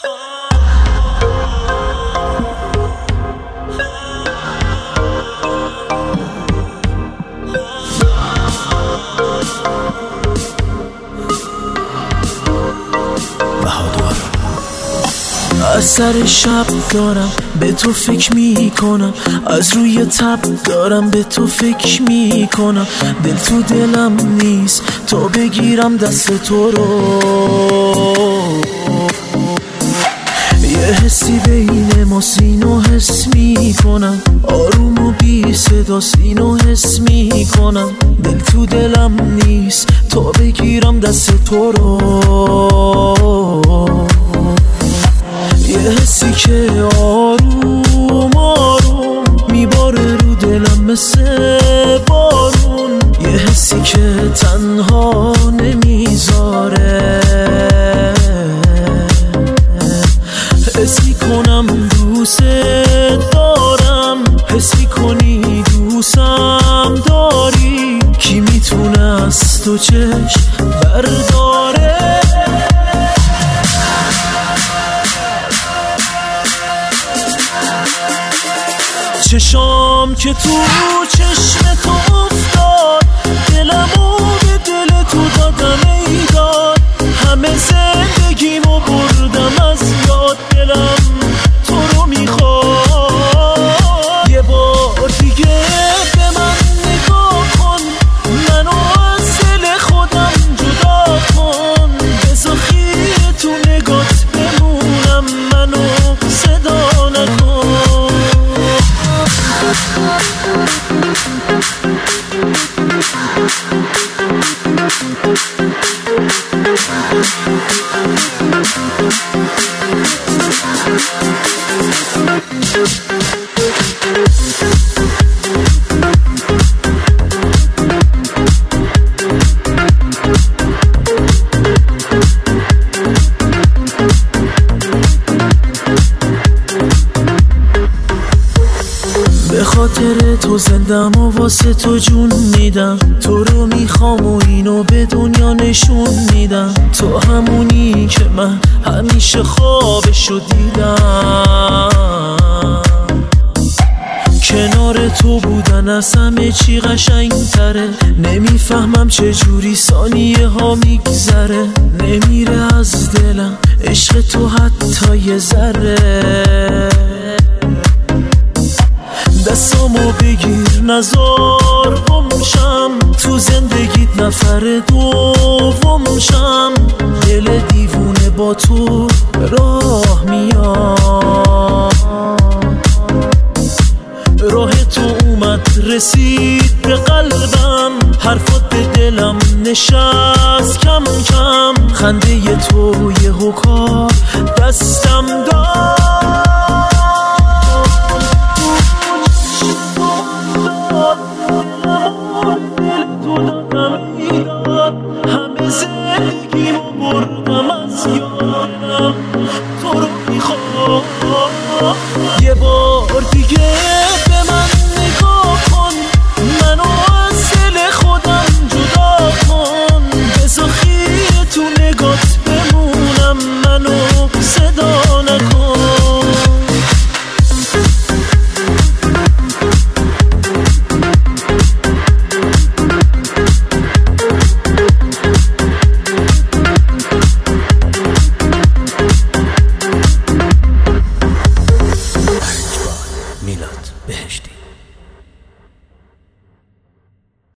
از سر شب دارم به تو فکر می کنم، از روی تب دارم به تو فکر می کنم. دل تو دلم نیست تا بگیرم دست تو رو. یه حسی بین ما سینو حس می کنم، آروم و بی صدا سینو حس می کنم. دل تو دلم نیست تا بگیرم دست تو رو. یه حسی که آروم آروم میباره رو دلم مثل بارون. یه حسی که تنها نمیذاره. حس میکنم دوست دارم، حس میکنی دوستم داری. کی میتونه از تو چشم برداره؟ چشام که تو چشم تو افتاد، دلمو به دل تو دادم ای داد. همه زندگیمو بردم از یاد، دلم تو رو میخواد. یه بار دیگه به من نگاه کن، منو از دل خودم جدا کن. بذار خیره تو نگات بمونم، منو صدا نکن. به خاطر تو زندم و واسه تو جون میدم. تو رو میخوام و اینو به دنیا نشون میدم. تو همونی که من همیشه خوابشو دیدم. کنار تو بودن از همه چی قشنگ تره. نمیفهمم چجوری ثانیه ها میگذره. نمیره از دلم عشق تو حتی یه ذره. دستامو بگیر نزار گمشم، تو زندگیت نفر دوم شم. دل دیوونه با تو راه میاد. راه تو اومد رسید به قلبم، حرفات به دلم نشست کم کم. خنده تو یهو کار دستم داد. همه زندگیمو بردم از یادم، تو رو میخوام. یه بار دیگه به من نگاه کن، منو از دل خودم جدا کن. بذار خیره تو نگات بمونم، منو صدا نکن. میلاد بهشتی.